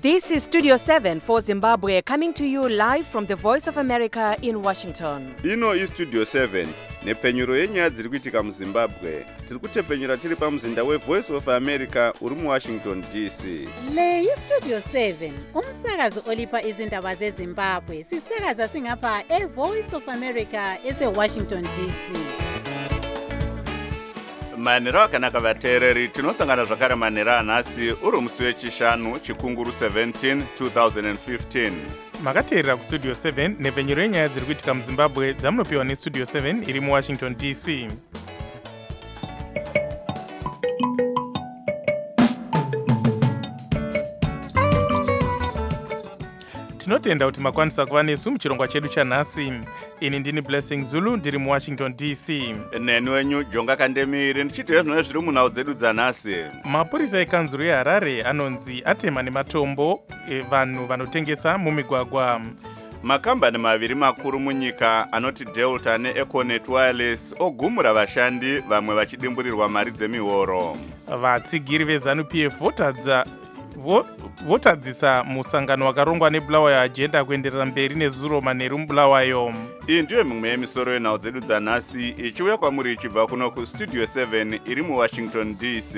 This is Studio 7 for Zimbabwe, coming to you live from the Voice of America in Washington. Ino iStudio 7 nepfenyuro yenyaya dziri kuitika muZimbabwe. Tiri kutepfenyura tiri pamuzinda weVoice of America uri muWashington DC. Le iStudio 7 umsakazo olipa izindaba zeZimbabwe. Sisakaza singapha eVoice of America eseWashington DC. Manhero akanaka vateereri, tinosangana zvakare manhero anhasi uri musi wechishanu chikunguru 17 2015. Makateerera kuStudio 7 nepfenyuro yenyaya dziri kuitika muZimbabwe dzamunopiwa neStudio 7 iri muWashington DC. Tinotenda kuti makwanisa kuva nesu muchirongwa chedu chanhasi. Ini ndini Blessing Zulu ndiri muWashington DC. Neni wenyu Jonga Kandemiri ndichitiwe zvinove zviri munhau dzedu dzanhasi. Mapurisa ekanzuru yeHarare anonzi atema nematombo vanhu vanotengesa mumigwagwa. Makambani maviri makuru munyika anoti Delta neEconet Wireless ogumura vashandi vamwe vachidimburirwa mari dzemihoro. Vatsigiri veZanu-PF votadzisa musangano wakarongwa neBulawayo Agenda kuenderera mberi nezuro manheru muBulawayo. Iyi ndiyo mimwe yemisoro yenhau dzedu dzanhasi ichiuya kwamuri ichibva kuno kuStudio 7 iri muWashington DC.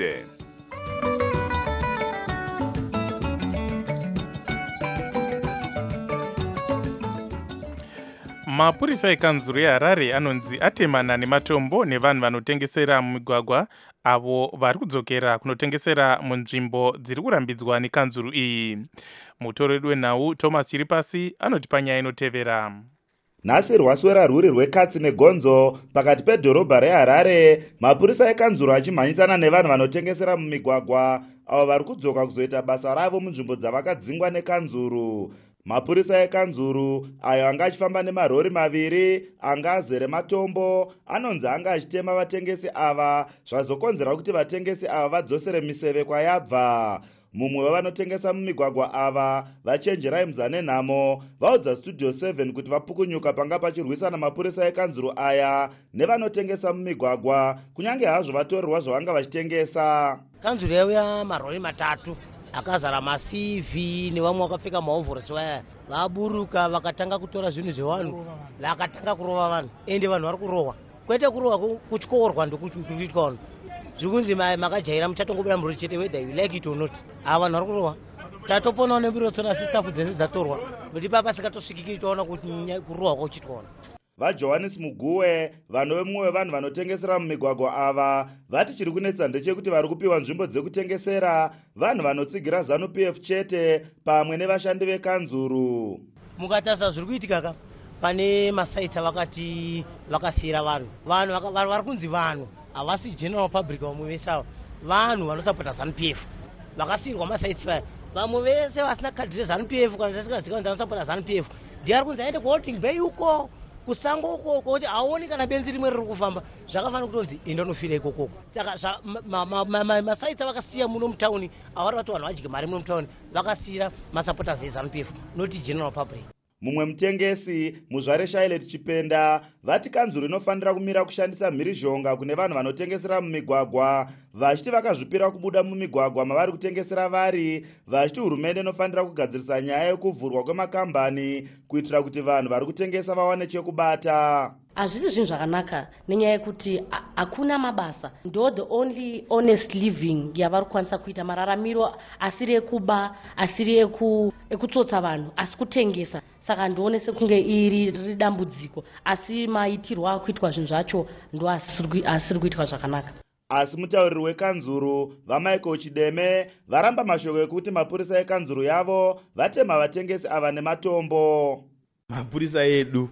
Mapurisa ekanzuru yeHarare anonzi atemana nematombo nevanhu vanotengesera mumigwagwa avo vari kudzokera kunotengesera munzvimbo dziri kurambidzwa nekanzuru iyi. Mutoreri wenhau Thomas Chiripasi anoti panyaya inotevera. Nhasi rwaswera rwuri rwekatsi negonzo pakati pedhorobha reHarare, mapurisa ekanzuru achimhanyisana nevanhu vanotengesera mumigwagwa avo vari kudzoka kuzoita basa ravo munzvimbo dzavakadzingwa nekanzuru. Mapurisa ekanzuru ayo anga achifamba nemarori maviri anga azere matombo anonzi anga achitema vatengesi ava, zvazokonzera kuti vatengesi ava vadzosere miseve kwayabva. Mumwe wavanotengesa mumigwagwa ava vachenjerai muzanenhamo vaudza Studio 7 kuti vapukunyuka panga pachirwisana mapurisa ekanzuru aya nevanotengesa mumigwagwa kunyange hazvo vatorerwa zvavanga vachitengesa. Kanzuru yauya marori matatu akazara maCV nevamwe vakapfeka maovhorosi vaya vaburuka vakatanga kutora zvinhu zvevanhu vakatanga kurova vanhu, ende vanhu vari kurohwa, kwete kurohwa kutyorwa ndokuitwa vanhu zvikunzi makajaira muchatongobuda murori chete whether you like it or not. Ava vanhu vari kurohwa, tatoponawo nebirotsona sistafu dzese dzatorwa kuti papa sikatosvikiki taona kuti kurohwa kwauchitwa vanhu. VaJohannes Muguwe, vanhu vemumwe wevanhu vanotengesera mumigwagwa ava, vati chiri kunetsa ndechekuti vari kupiwa nzvimbo dzekutengesera vanhu vanotsigira ZANU-PF chete pamwe nevashandi vekanzuru. Mukatarisa zviri kuitika ka pane masaitsi vakati vakasiyira vanhu vari kunzi vanhu havasi general public, vamwe vese ava vanhu vanosapota ZANU-PF vakasiyirwa masaitsi vaya, vamwe vese vasina kadhi reZANU-PF kana vasingaziva kuti vanosapota ZANU-PF ndiari kunzi aende kuHolding Bay uko kusango ukoko kuti aoni kana benzi rimwe riri kufamba, zvakafanira kutonzi enda unofira ikokoko. Saka masaitsi vakasiya muno mutauni avari vati vanhu vadye mari muno mutauni vakasiyira masapota zeZANU-PF noti general public. Mumwe mutengesi Muzvare Shailet Chipenda vati kanzuru inofanira kumira kushandisa mhirizhonga kune vanhu vanotengesera mumigwagwa, vachiti vakazvipira kubuda mumigwagwa mavari kutengesera vari, vachiti hurumende inofanira kugadzirisa nyaya yekuvhurwa kwemakambani kuitira kuti vanhu vari kutengesa vawane chekubata. Hazvisi zvinhu zvakanaka nenyaya yekuti hakuna mabasa, ndo the only honest living yavari kukwanisa kuita, mararamiro asiri ekuba, asiri ekutsotsa vanhu, asi kutengesa. Saka ndoone sekunge iri dambudziko, asi maitirwa akuitwa zvinhu zvacho ndo asiri kuitwa zvakanaka. Asi mutauriri wekanzuru vaMichael Chideme varamba mashoko ekuti mapurisa ekanzuru yavo vatema vatengesi ava nematombo. Mapurisa edu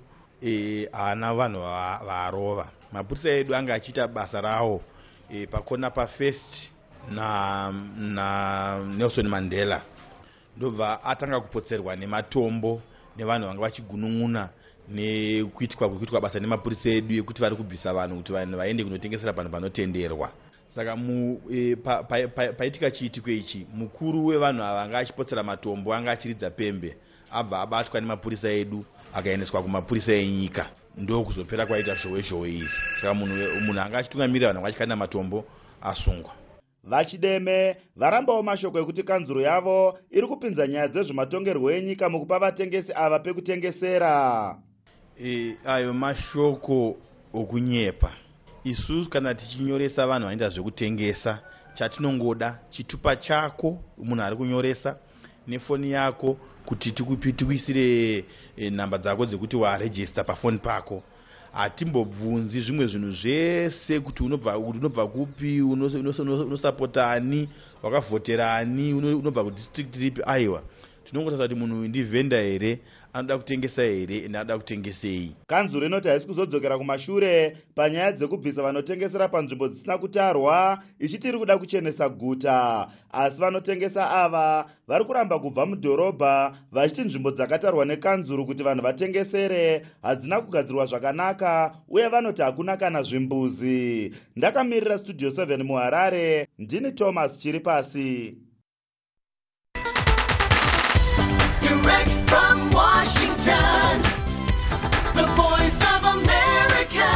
haana vanhu varova. Mapurisa edu anga achiita basa rawo pakona paFirst na Nelson Mandela, ndobva atanga kupotserwa nematombo nevanhu vanga vachigunun'una nekuitwa basa nemapurisa edu ekuti vari kubvisa vanhu kuti vanhu vaende kunotengesera panhu panotenderwa. Saka paitika chiitiko ichi, mukuru wevanhu ava anga achipotsera matombo anga achiridza pembe, abva abatwa nemapurisa edu akaendeswa kumapurisa enyika, ndo kuzopera kwaita zhowe izvi. Saka munhu anga achitungamirira vanhu vachikanda matombo asungwa. vachideme varambawo mashoko ekuti kanzuro yavo iri kupinza nyaya dzezvematongerwo enyika mukupa vatengesi ava pekutengesera. Ayo mashoko okunyepa. Isusu kana tichinyoresa vanhu vanoita zvekutengesa, chatinongoda chitupa chako munhu ari kunyoresa nefoni yako kuti tikuisire nhamba dzako dzekuti warejista pafoni pako. Hatimbobvunzi zvimwe zvinhu zvese kuti unobva kupi, unosapota ani, wakavhotera ani, unobva kudistrict ripi. Aiwa, tinongotasa kuti munhu uyu ndivhenda here, anoda kutengesa here, ende anoda kutengesei. Kanzuro inoti haisi kuzodzokera kumashure panyaya dzekubvisa vanotengesera panzvimbo dzisina kutarwa, ichiti iri kuda kuchenesa guta. Asi vanotengesa ava vari kuramba kubva mudhorobha vachiti nzvimbo dzakatarwa nekanzuro kuti vanhu vatengesere hadzina kugadzirwa zvakanaka, uye vanoti hakuna kana zvimbuzi. Ndakamirira Studio 7 muHarare, ndini Thomas Chiripasi. Direct from Washington, the voice of America,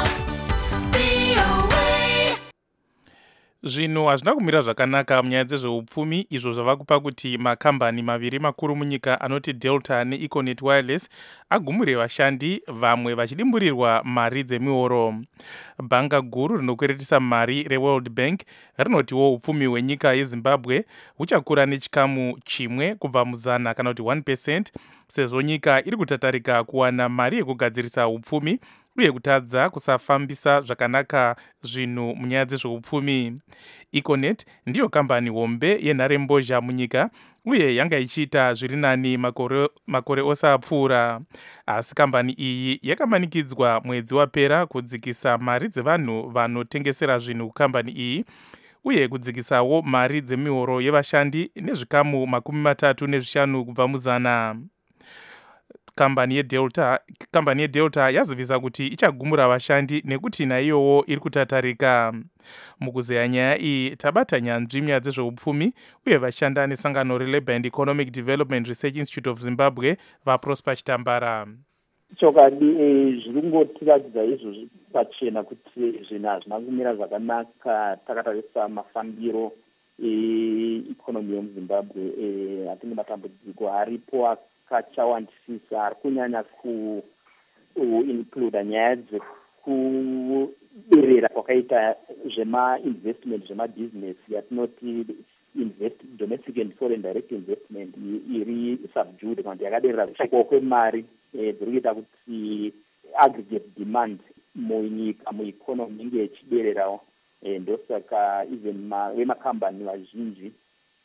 VOA. Zvinhu hazvina kumira zvakanaka munyaya dzezveupfumi, izvo zvava kupa kuti makambani maviri makuru munyika anoti Delta neEconet Wireless agumure vashandi, vamwe vachidimburirwa mari dzemihoro. Bhanga guru rinokweretesa mari reWorld Bank rinotiwo upfumi hwenyika yeZimbabwe huchakura nechikamu chimwe kubva muzana kana kuti 1%, sezvo nyika iri kutatarika kuwana mari yekugadzirisa upfumi uye kutadza kusafambisa zvakanaka zvinhu munyaya dzezveupfumi. Econet ndiyo kambani hombe yenharembozha munyika uye yanga ichiita zviri nani makore ose apfuura. Asi kambani iyi yakamanikidzwa mwedzi wapera kudzikisa mari dzevanhu vanotengesera zvinhu kukambani iyi uye kudzikisawo mari dzemihoro yevashandi nezvikamu 35 kubva muzana. Kambani yeDelta yazivisa kuti ichagumura vashandi nekuti naiyowo iri kutatarika. Mukuzeya nyaya iyi tabata nyanzvi munyaya dzezveupfumi uye vashanda nesangano reLabour and Economic Development Research Institute of Zimbabwe vaProsper Chitambara. Chokwadi zviri kungotiratidza izvo pachena kuti zvinhu hazvina kumira zvakanaka takatarisa mafambiro eikonomi yemuZimbabwe. Hatinge matambudziko aripo akachawandisisa ari kunyanya kuincluda nyaya dzekuderera kwakaita zvemainvestment zvemabusiness yatinoti domestic and foreign direct investment iri subdued, kana kuti yakaderera kushaiwa kwemari dziri kuita kuti aggregate demand munyika mueconomy inge ichidererawo. Ndosaka even vemakambani vazhinji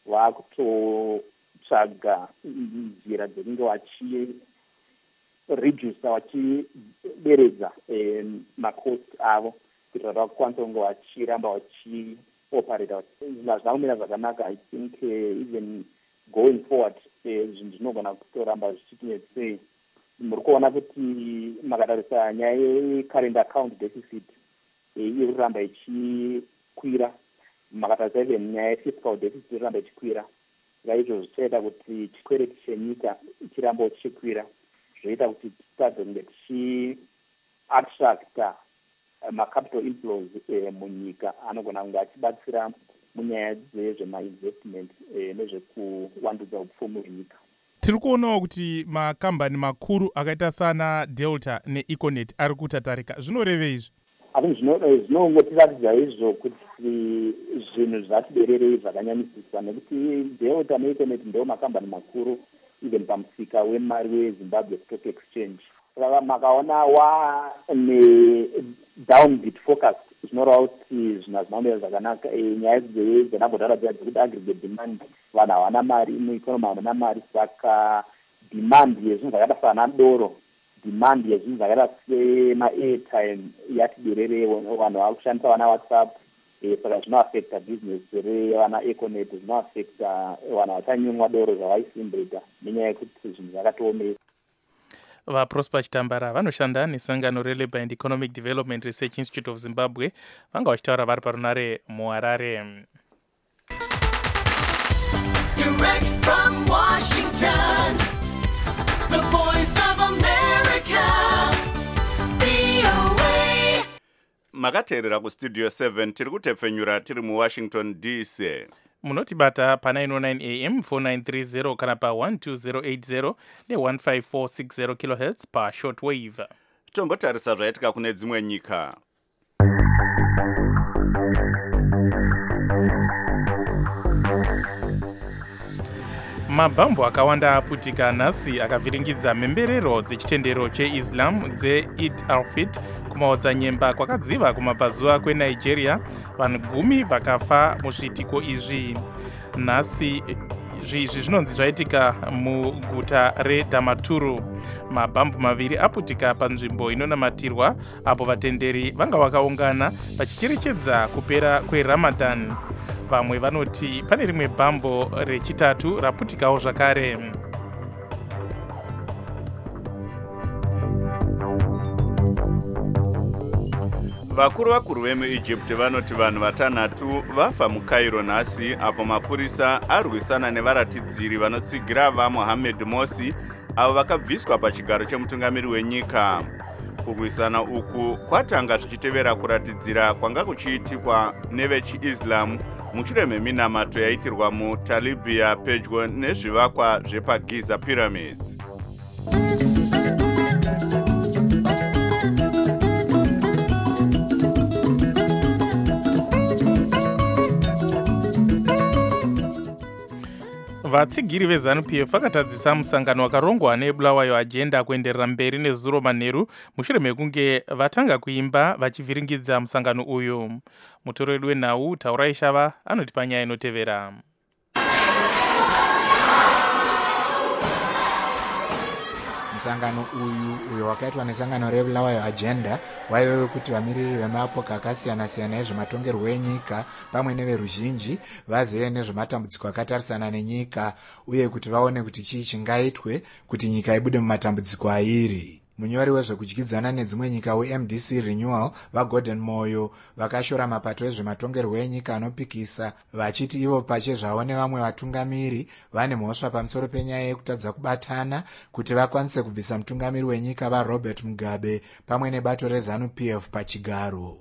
vakutotsvaga nzira dzekunge vachiredusa vachideredza macost avo kuitira kuti vakwanisa kunge vachiramba vachioperata. Hazvina kumira zvakanaka. I think even going forward zvinhu zvinogona kutoramba zvichitinetsei. Muri kuona kuti makatarisa nyaya yecurrent account deficit iri kuramba ichikwira, makatarisa even nyaya yefiscal deficit iri kuramba ichikwira. Izvo zvichaita kuti chikwereti chenyika chirambawo chichikwira, zvoita kuti titadze kunge tichiattracta macapital inflows munyika anogona kunge achibatsira munyaya dzezvemainvestment nezvekuwandudza upfumi hwenyika. Tiri kuonawo kuti makambani makuru akaita sana Delta neEconet ari kutatarika. Zvinoreve izvi? Zvinongotiratidza izvo kuti zvinhu zvatibererei zvakanyanyisisa, nekuti Delta neEconet ndo makambani makuru even pamusika wemari weZimbabwe Stock Exchange. Saka makaona downbeat focus zvinoreva kuti zvinhu hazvina kumira zvakanaka. Nyaya dzenambodharadza dzekuti aggregate demand, vanhu havana mari mueconomy, havana mari, saka demand yezvinhu zvakaita sana doro, demand yezvinhu zvakaita sema-airtime yati bererei. Vanhu vakushandisa vana WhatsApp, saka zvinoaffecta business revana Econet, zvinoaffecta vanhu vachanyumwa doro zvavaisimbeta nenyaya yekuti zvinhu zvakatoomesa. VaProsper Chitambara vanoshanda nesangano reLabour and Economic Development Research Institute of Zimbabwe, vanga vachitaura vari parunare muHarare. Direct from Washington, the voice of America, VOA. makateerera kustudio 7 tiri kutepfenyura tiri muwashington dc. munotibata pa 909 am 4930 kana pa 12080 ne15460 kHz pa shortwave. Tombotarisa zvaitika kune dzimwe nyika. Mabhambo akawanda aputika nhasi akavhiringidza mhemberero dzechitendero cheislam dzeId al-Fitr kumaodzanyemba kwakadziva kumabvazuva kweNigeria. Vanhu 10 vakafa muzviitiko izvi. Nhasi izvi zvinonzi zvaitika muguta reDamaturu. Mabhambo 2 aputika panzvimbo inonamatirwa apo vatenderi vanga vakaungana vachicherechedza kupera kweRamadan. Vamwe vanoti pane rimwe bhambo rechitatu raputikawo zvakare. Vakuru vemuEgypt vanoti vanhu 6 vafa muCairo nhasi apo mapurisa arwisana nevaratidziri vanotsigira vaMohamed Morsi avo vakabviswa pachigaro chemutungamiri wenyika. Kurwisana uku kwatanga zvichitevera kuratidzira kwanga kuchiitikwa nevechiislamu mushure meminamato yaitirwa muTalibia pedyo nezvivakwa zvepaGiza Pyramids. Vatsigiri veZANU-PF vakatadzisa musangano wakarongwa neBulawayo Agenda kuenderera mberi nezuro manheru mushure mekunge vatanga kuimba vachivhiringidza musangano uyu. Mutoro wedu wenhau Taurai Shava anotipa nyaya inotevera. Musangano uyu wakaitwa nesangano reBulawayo Agenda waive wekuti vamiriri vemapoka akasiyana-siyana ezvematongerwo enyika pamwe neveruzhinji vazive nezvematambudziko akatarisana nenyika uye kuti vaone kuti chii chingaitwe kuti nyika ibude mumatambudziko airi. Munyori wezvekudyidzana nedzimwe nyika weMDC Renewal vaGordon Moyo vakashora mapato ezvematongerwo enyika anopikisa vachiti ivo pachezvavo nevamwe vatungamiri vane mhosva pamusoro penyaya yekutadza kubatana kuti vakwanise kubvisa mutungamiri wenyika vaRobert Mugabe pamwe nebato reZANU-PF pachigaro.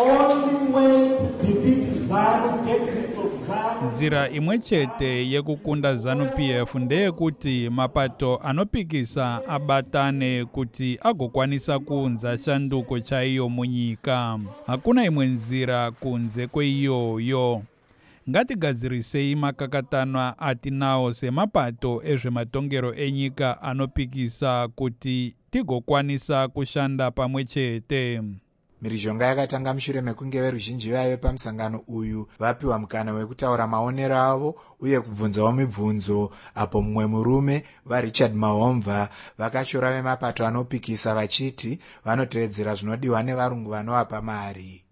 Nzira imwe chete yekukunda ZANU-PF ndeyekuti mapato anopikisa abatane kuti agokwanisa kuunza shanduko chaiyo munyika. Hakuna imwe nzira kunze kweiyoyo. Ngatigadzirisei makakatanwa atinawo semapato ezvematongero enyika anopikisa kuti tigokwanisa kushanda pamwe chete. Mirizhonga yakatanga mushure mekunge veruzhinji vaive pamusangano uyu vapiwa mukana wekutaura maonero avo uye kubvunzawo mibvunzo apo mumwe murume vaRichard Mahomva vakashora vemapato anopikisa vachiti vanotevedzera zvinodiwa nevarungu vanovapa mari.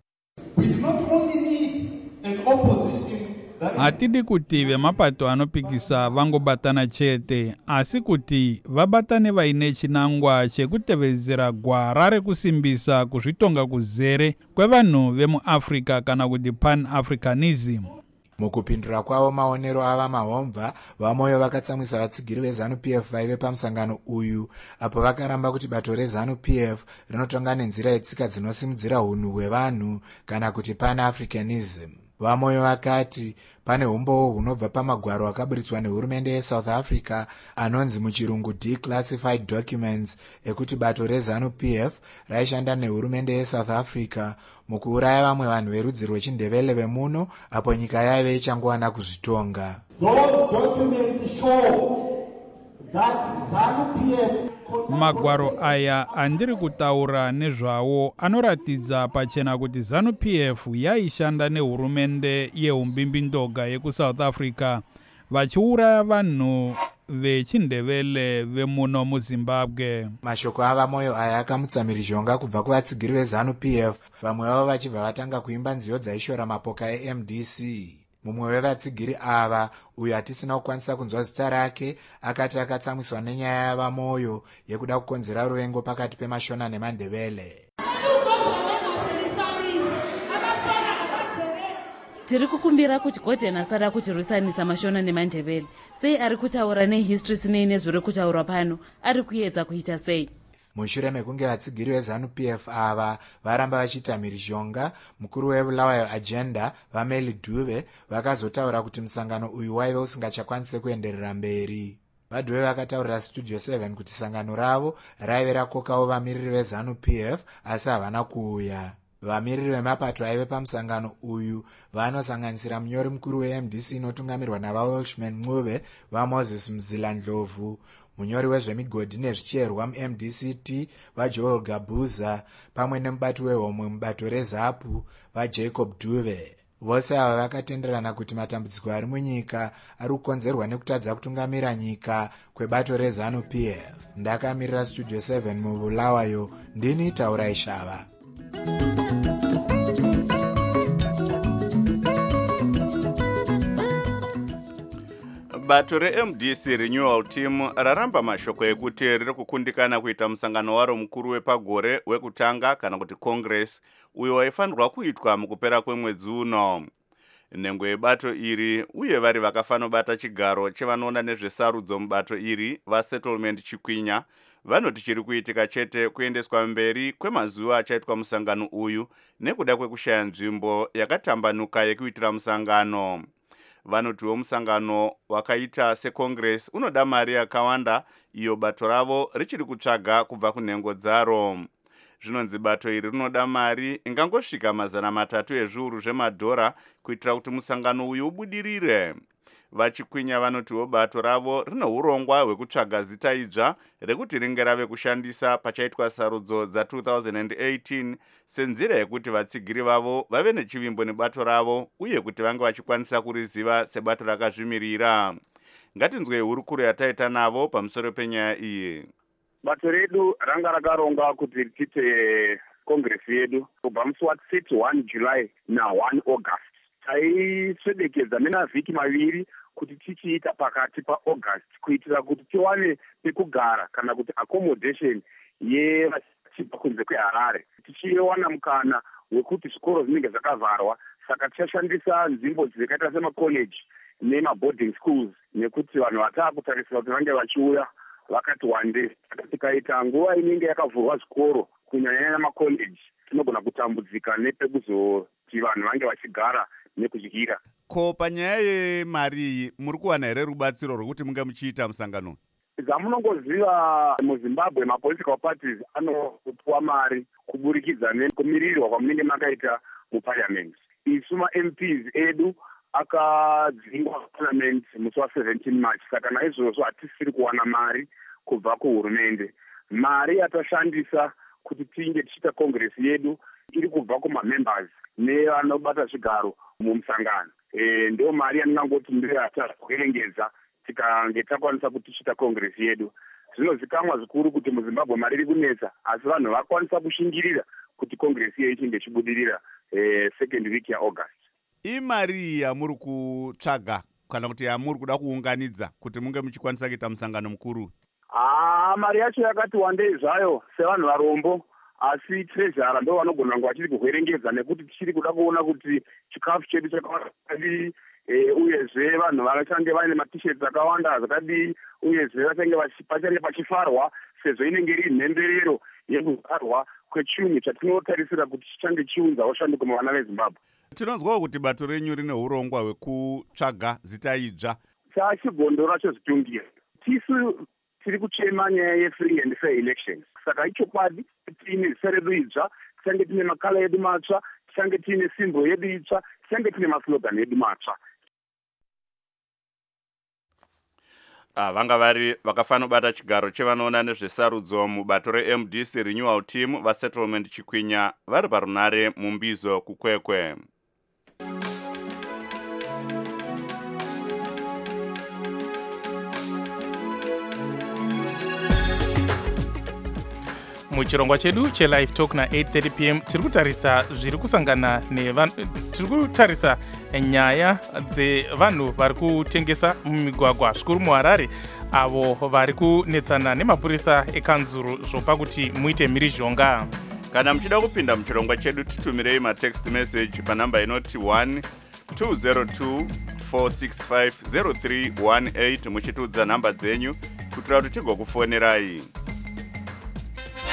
Hatidi kuti vemapato anopikisa vangobatana chete, asi kuti vabatane vaine chinangwa chekutevedzera gwara rekusimbisa kuzvitonga kuzere kwevanhu vemuAfrica kana kuti Pan-Africanism. Mukupindura kwavo maonero ava Mahomva, vaMoyo vakatsamwisa vatsigiri veZANU-PF vaive pamusangano uyu apo vakaramba kuti bato reZANU-PF rinotonga nenzira yetsika dzinosimudzira hunhu hwevanhu kana kuti Pan-Africanism. VaMoyo vakati pane umbowo hunobva pamagwaro akaburitswa nehurumende yeSouth Africa anonzi muchirungu declassified documents ekuti bato reZANU-PF raishanda nehurumende yeSouth Africa mukuuraya vamwe vanhu verudzi rwechindevele vemuno apo nyika yaive ichangowana kuzvitonga. Magwaro aya andiri kutaura nezvawo anoratidza pachena kuti ZANU-PF yaishanda nehurumende yeumbimbindoga yekuSouth Africa vachiuraya vanhu vechindevele vemuno muZimbabwe. Mashoko ava Moyo aya akamutsa mirizhonga kubva kuvatsigiri veZANU-PF, vamwe vavo vachibva vatanga kuimba nziyo dzaishora mapoka eMDC. Mumwe wevatsigiri ava, uyo hatisina kukwanisa kunzwa zita rake, akati akatsamwiswa nenyaya yavaMoyo yekuda kukonzera ruvengo pakati peMashona neMandebele. Tiri kukumbira kuti Gordon asada kutirwisanisa Mashona neMandebele. Sei ari kutaura nehistory sinei nezviri kutaurwa pano? Ari kuedza kuita sei? mushure mekunge vatsigiri veZANU-PF ava varamba vachiita mhirizhonga. Mukuru webulawayo agenda vaMeli Dube vakazotaura kuti musangano uyu waive usingachakwanisi kuenderera mberi. Vadhuve vakataurira Studio 7 kuti sangano ravo raive rakokawo vamiriri veZANU-PF asi havana kuuya. Vamiriri vemapato aive pamusangano uyu vanosanganisira munyori mukuru weMDC inotungamirwa navaWelshman Ncube, vaMoses Mzila Ndlovu, munyori wezvemigodhi nezvicherwa muMDCT vaJoel Gabuza, pamwe nemubati wehomwe mubato reZAPU vaJacob Dube. Vose ava vakatenderana kuti matambudziko ari munyika ari kukonzerwa nekutadza kutungamira nyika kwebato reZANU-PF. Ndakamirira Studio 7 mubulawayo, ndini Taurai Shava. Bato reMDC Renewal Team raramba mashoko ekuti riri kukundikana kuita musangano waro mukuru wepagore wekutanga kana kuti Congress uyo waifanirwa kuitwa mukupera kwemwedzi uno. Nhengo yebato iri uye vari vakafanobata chigaro chevanoona nezvesarudzo mubato iri vaSettlement Chikwinya vanoti chiri kuitika chete kuendeswa mberi kwemazuva achaitwa musangano uyu nekuda kwekushaya nzvimbo yakatambanuka yekuitira musangano. Vanotiwo musangano wakaita seCongress unoda mari yakawanda iyo bato ravo richiri kutsvaga kubva kunhengo dzaro. Zvinonzi bato iri rinoda mari ingangosvika $300 ezviuru zvemadhora kuitira kuti musangano uyu ubudirire. Vachikwinya vanotiwo bato ravo rino urongwa hwekutsvaga zita idzva rekuti ringe rave kushandisa pachaitwa sarudzo dza2018 senzira yekuti vatsigiri vavo vave nechivimbo nebato ravo uye kuti vange vachikwanisa kuriziva sebato rakazvimirira. Ngatinzwei hurukuro yataita navo pamusoro penyaya iyi. Bato redu ranga rakaronga kuti riite Congress yedu kubva musi wa31 July na1 August. Taisvedekedza menavhiki maviri kuti tichiita pakati paAugust kuitira kuti tiwane pekugara kana kuti accommodation yevachibva kunze kweHarare. Tichiwana mukana wekuti zvikoro zvinenge zvakavharwa, saka tichashandisa nzvimbo dzakaita semacollege nemaboarding schools nekuti vanhu vatakutarisira kuti vange vachiuya vakati wande. Tikaita nguva inenge yakavhurwa zvikoro kunyanya macollege tinogona kutambudzika nepekuzoti vanhu vange vachigara nekudyira. Ko panyaya yemari iyi muri kuwana here rubatsiro rwekuti munge muchiita musangano? Zamunongoziva muZimbabwe mapolitical parties anopuwa mari kuburikidza nekumirirwa kwamunenge makaita muparliament. Isu maMPs edu akadzingwa parliament musi wa17 March, saka naizvozvo hatisiri kuwana mari kubva kuhurumende. Mari yatashandisa kuti tinge tichiita Congress yedu iri kubva kumamembers nevanobata zvigaro mumusangano. Ndio mari yaningangoti ndiyo yatakuerengedza tikange takwanisa kuti tichiita Congress yedu. Zvinozikamwa zvikuru kuti muZimbabwe mari iri kunetsa, asi vanhu vakwanisa kushingirira kuti Congress yedu ichinge chibudirira second week yaAugust. Imari yamuri kutsvaga kana kuti yamuri kuda kuunganidza kuti munge muchikwanisa kuita musangano mukuru? Mari yacho yakati wandei zvayo sevanhu varombo, asi treasurer ndo vanogona kunge vachiri kuherengedza nekuti tichiri kuda kuona kuti chikafu chedu chakawanda uyezve vanhu vachange vaine matisheti akawanda zvakadii, uyezve pachange pachifarwa sezvo inenge iri mhemberero yekuvharwa kwechinhu chatinotarisira kuti chichange chiunzawo shanduko muvana veZimbabwe. Tinonzwawo kuti bato renyu rine urongwa hwekutsvaga zita idzva. Chachigondo racho zitungira. Tisu tiri kuchema nyaya yefree and fair elections. Saka ichokwadi tiine zita redu idzva, tichange tiine makala edu matsva, tichange tiine simbol yedu itsva, tichange tiine maslogan edu matsva. Vanga vari vakafanobata chigaro chevanoona nezvesarudzo mubato reMDC Renewal Team vaSettlement Chikwinya vari parunare mumbizo kukwekwe. Muchirongwa chedu chelive talk na8:30 pm tiri kutarisa zviri kusangana tiri kutarisa nyaya dzevanhu vari kutengesa mumigwagwa zvikuru muHarare avo vari kunetsana nemapurisa ekanzuru zvopa kuti muite mhirizhonga. Kana muchida kupinda muchirongwa chedu titumirei matext message panamba inoti 1-202-465-0318 muchitiudza nhamba dzenyu kuitira kuti tigokufonerai.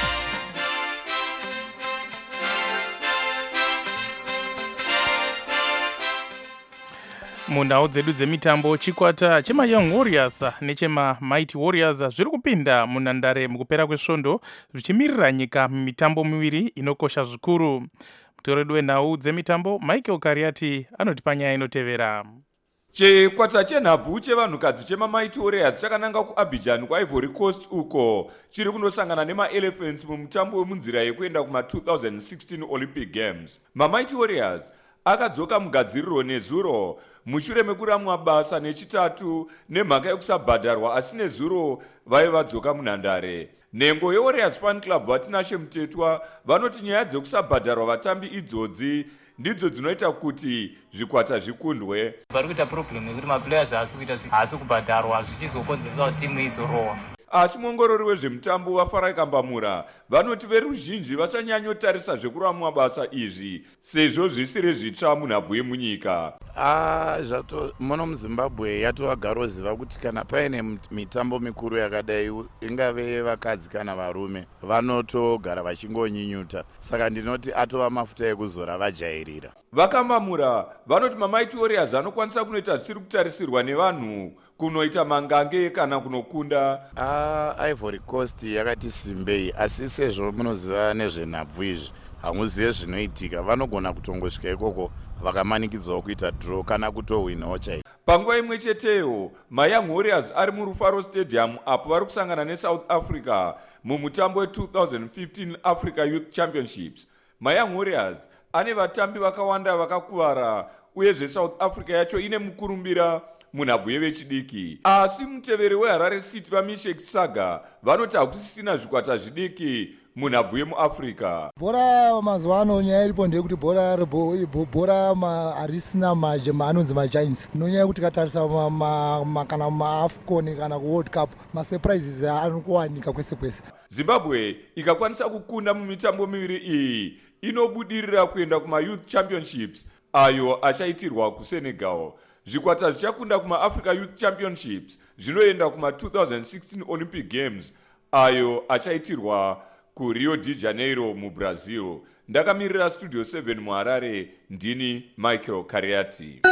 munhau dzedu dzemitambo, chikwata chema Young Warriors nechema Mighty Warriors zviri kupinda munhandare mukupera kwesvondo zvichimirira nyika mumitambo miviri inokosha zvikuru. Mutoredu wenhau dzemitambo Michael Kariati anotipa nyaya inotevera. Chikwata chenhabvu chevanhukadzi chema Mighty Warriors chakananga kuAbidjan kwaIvory Coast uko chiri kunosangana nemaElephants mumutambo wemunzira yekuenda kuma-2016 Olympic Games. MaMighty Warriors akadzoka mugadziriro nezuro mushure mekuramwa basa nechitatu nemhaka yekusabhadharwa, asi nezuro vaivadzoka munhandare. Nhengo yeWarriors Fan Club vatinashe mutetwa vanoti nyaya dzekusabhadharwa vatambi idzodzi ndidzo dzinoita kuti zvikwata zvikundwe. Vari kuita problem yekuti maplayers haasi kubhadharwa zvichizokonzeresa kuti timu izorowa. Asi muongorori wezvemutambo vaFarai Kambamura vanoti veruzhinji vachanyanyotarisa zvekuramwa basa izvi sezvo zvisiri zvitsva munhabvu yemunyika. Muno muZimbabwe yatovagaroziva kuti kana paine mitambo mikuru yakadai ingave vakadzi kana varume vanotogara vachingonyinyuta, saka ndinoti atova mafuta ekuzora vajairira. Vakambamura vanoti maMighty Warriors anokwanisa kunoita zvisiri kutarisirwa nevanhu kunoita mangange kana kunokunda. Ivory Coast yakati simbei, asi sezvo munoziva nezvenhabvu izvi hamuzive zvinoitika, vanogona kutongosvika ikoko vakamanikidzwawo kuita draw kana kutohwinawo chaiko. Panguva imwe cheteyo maYoung Warriors ari muRufaro Stadium apo vari kusangana neSouth Africa mumutambo we-2015 Africa Youth Championships. maYoung Warriors ane vatambi vakawanda vakakuvara uyezve South Africa yacho ine mukurumbira munhabvu yevechidiki. Asi muteveri weHarare City vaMishek Saga vanoti hakusisina zvikwata zvidiki munhabvu yemuAfrica. Bhora mazuva ano nyaya iripo ndeyekuti bhora harisina anonzi maGiants. Nonyaya yekuti katarisa kana maAfcon kana kuWorld Cup masurprises anokuwanika kwese kwese. Zimbabwe ikakwanisa kukunda mumitambo miviri iyi inobudirira kuenda kuma-Youth Championships ayo achaitirwa kuSenegal. Zvikwata zvichakunda kuma-Africa Youth Championships zvinoenda kuma-2016 Olympic Games ayo achaitirwa kuRio de Janeiro muBrazil. Ndakamirira Studio 7 muHarare, ndini Michael Kariati.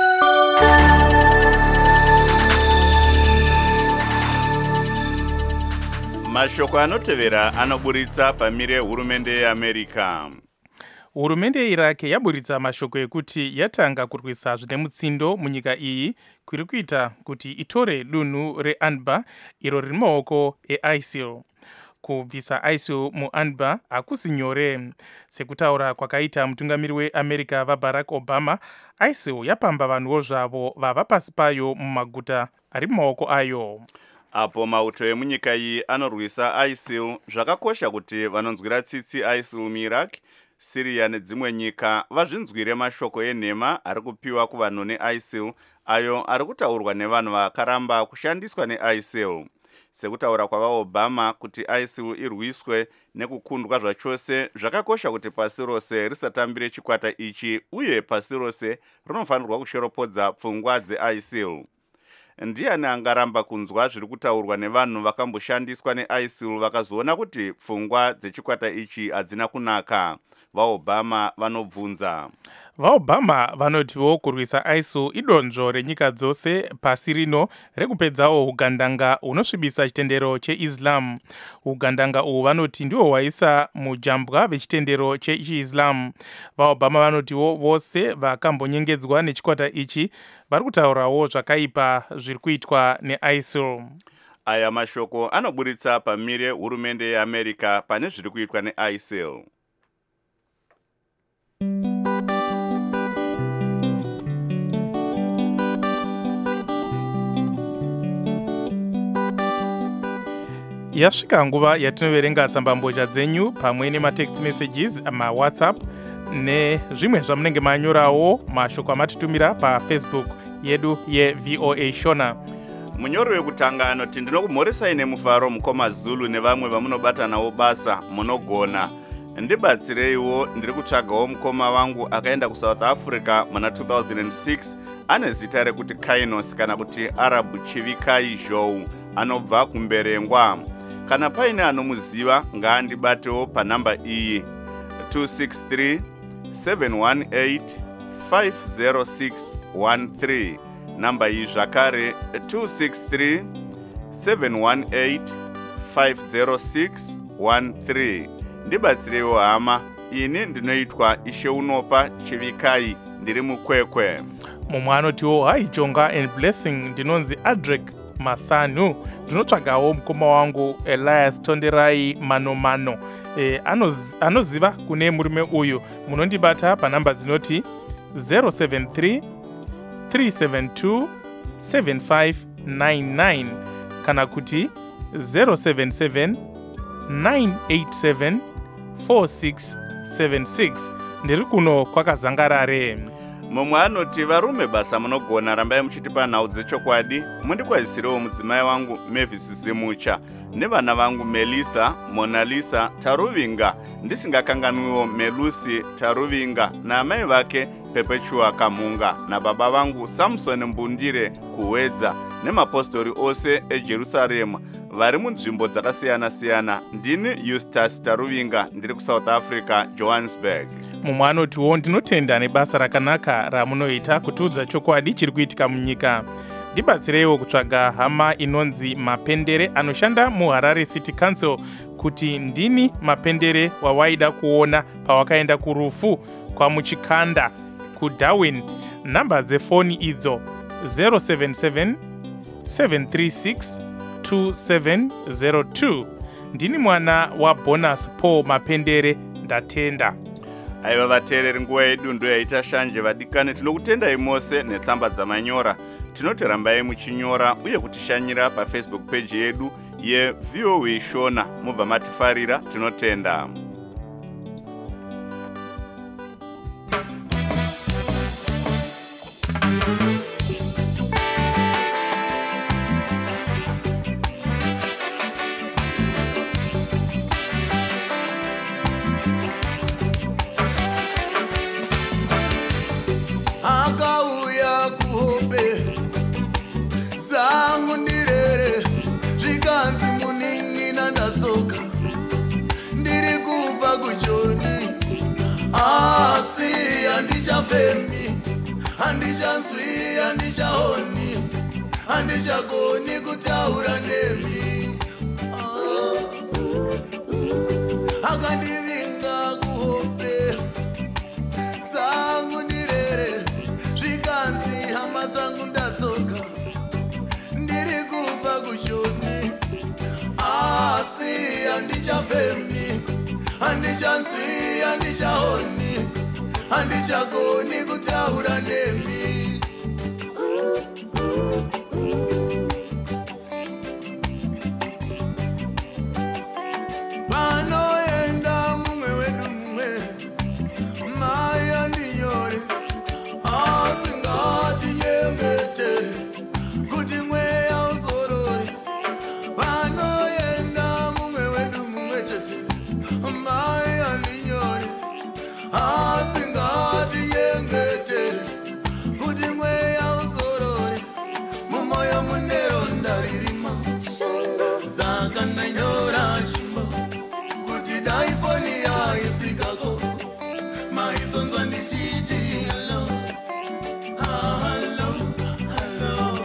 Mashoko anotevera anoburitsa pamire hurumende yeAmerica. Hurumende yeIraq yaburitsa mashoko ekuti yatanga kurwisa zvine mutsindo munyika iyi kuri kuita kuti itore dunhu reAnbar iro riri mumaoko eISIL. Kubvisa ISIL muAnbar hakusi nyore. Sekutaura kwakaita mutungamiri weAmerica vaBarack Obama, ISIL yapamba vanhuwo zvavo vava pasi payo mumaguta ari mumaoko ayo. Apo mauto emunyika iyi anorwisa ISIL, zvakakosha kuti vanonzwira tsitsi ISIL muIraq, Syria nedzimwe nyika vazvinzwire mashoko enhema ari kupiwa kuvanhu neISIL ayo ari kutaurwa nevanhu vakaramba kushandiswa neISIL. Sekutaura kwavaObama kuti ISIL irwiswe nekukundwa zvachose, zvakakosha kuti pasi rose risatambire chikwata ichi uye pasi rose rinofanirwa kushoropodza pfungwa dzeISIL. Ndiani angaramba kunzwa zviri kutaurwa nevanhu vakamboshandiswa neISIL vakazoona kuti pfungwa dzechikwata ichi hadzina kunaka? VaObama vanobvunza. VaObama vanotiwo kurwisa ISIL idonzvo renyika dzose pasi rino rekupedzawo ugandanga hunosvibisa chitendero cheIslam. Ugandanga uhu vanoti ndiwo hwaisa mujambwa vechitendero chechiIslam. VaObama vanotiwo vose vakambonyengedzwa nechikwata ichi vari kutaurawo zvakaipa zviri kuitwa neISIL. Aya mashoko anoburitsa pamire hurumende yeAmerica pane zviri kuitwa neISIL. Yasvika nguva yatinoverenga tsambambozha dzenyu pamwe nematext messages, maWhatsApp nezvimwe zvamunenge manyorawo mashoko amatitumira paFacebook yedu yeVOA Shona. Munyori wekutanga anoti ndinokumhoresai nemufaro mukoma Zulu nevamwe vamunobatanawo basa munogona. Ndibatsireiwo, ndiri kutsvagawo mukoma wangu akaenda kuSouth Africa muna 2006 ane zita rekuti Kainos kana kuti Arab Chivikai Zhou, anobva kumberengwa. Kana paine anomuziva ngaandibatewo panhamba iyi 263 718 50613. namba iyi zvakare 263 718 50613. Ndibatsirewo hama, ini ndinoitwa Ishe Unopa Chivikai, ndiri mukwekwe. Mumwe anotiwo hai Jonga and Blessing, ndinonzi Adrek Masanu, ndinotsvagawo mukoma wangu Elias Tonderai Manomano. Anoziva kune murume uyu. Munondibata panhamba dzinoti 073 372 7599 kana kuti 077 987 4676. Ndiri kuno kwakazangarare. Mumwe anoti varume basa munogona, rambai muchitipa nhau dzechokwadi. Mundikwazisirewo mudzimai wangu Mavis Zimucha nevana vangu Melissa, Monalisa Taruvinga, ndisingakanganwiwo Melusi Taruvinga naamai vake Perpetua Kamunga, nababa vangu Samson Mbundire Kuwedza nemapostori ose eJerusarema vari munzvimbo dzakasiyana-siyana. Ndini Eustace Taruvinga, ndiri kuSouth Africa, Johannesburg. Mumwe anotiwo ndinotenda nebasa rakanaka ramunoita kutiudza chokwadi chiri kuitika munyika. Ndibatsireiwo kutsvaga hama inonzi Mapendere anoshanda muHarare City Council kuti ndini Mapendere wawaida kuona pawakaenda kurufu kwamuchikanda kuDarwin. Namba dzefoni idzo 077 736 2702. Ndini mwana waBonus Paul Mapendere, ndatenda. Aiva vateereri, nguva yedu ndo yaita shanje. Vadikani, tinokutendai mose netsamba dzamanyora. Tinoti rambai muchinyora uye kutishanyira paFacebook page yedu yeVOA Shona. Mubva matifarira, tinotenda. Akauya kuhope zangu ndirere, zvikanzi munin'ina ndatsoka, ndiri kubva kuJoni, asi handichafemi, handichanzwi, handichaoni, handichagoni kutaura nemi. Akandivinga kuhope zangu ndirere, zvikanzi hama dzangu ndatsoka, ndiri kubva kuJoni, asi handichafemi, handichanzwi, handichaoni, handichagoni kutaura nemi. Panoenda mumwe wedu mumwe, mai andinyore, asingatinyengete kuti mweya uzorore. Panoenda mumwe wedu mumwe chete, mai andinyore, asingatinyengete kuti mweya uzorore. Mumoyo mune ronda ririmo, saka ndanyora shimbo kuti dai foni yaisvikako, maizonzwa ndichiti hello, hello, hello.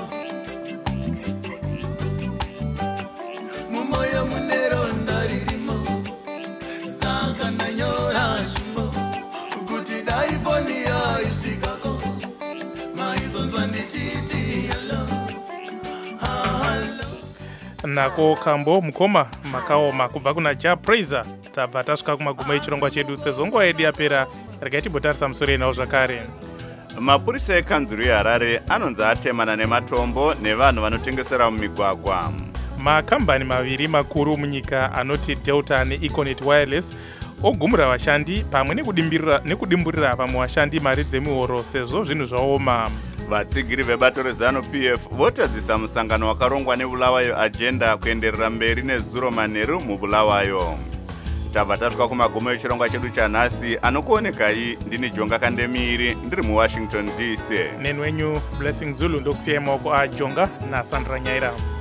Mumoyo mune ronda ririmo, saka ndanyora shimbo kuti dai foni yaisvikako, maizonzwa ndichiti hello, hello. Nako kambo mukoma makaoma kubva kuna Ja Praiser. Tabva tasvika kumagumo echirongwa chedu. Sezvo nguva yedu yapera, regai timbotarisa musoro enawo zvakare. Mapurisa ekanzuru yeHarare anonzi atemana nematombo nevanhu vanotengesera mumigwagwa. Makambani maviri makuru munyika anoti Delta neEconet Wireless ogumura vashandi pamwe nekudimburira pamwe vashandi mari dzemihoro sezvo zvinhu zvaoma. Vatsigiri vebato reZANU-PF votadzisa musangano wakarongwa neBulawayo Agenda kuenderera mberi nezuro manheru muBulawayo. Tabva tasvika kumagumo echirongwa chedu chanhasi. Anokuonekai ndini Jonga Kandemiri, ndiri muWashington DC. Nenwenyu Blessing Zulu, ndokusiyai maoko aJonga naSandra Nyaira.